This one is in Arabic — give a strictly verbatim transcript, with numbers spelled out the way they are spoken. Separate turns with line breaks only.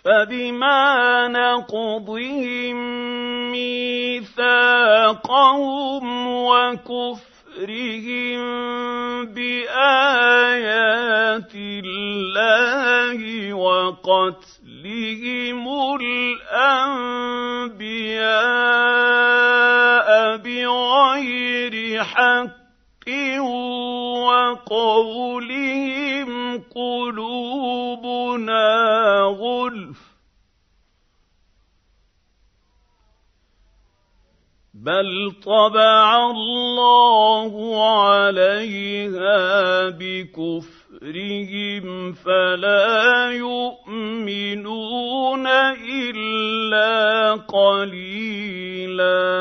فبما نقضهم ميثاقهم وكفرهم بآيات الله وقتلهم الأنبياء بغير حق وقولهم قلوبنا غلف بل طبع الله عليها بكفرهم فلا يؤمنون إلا قليلاً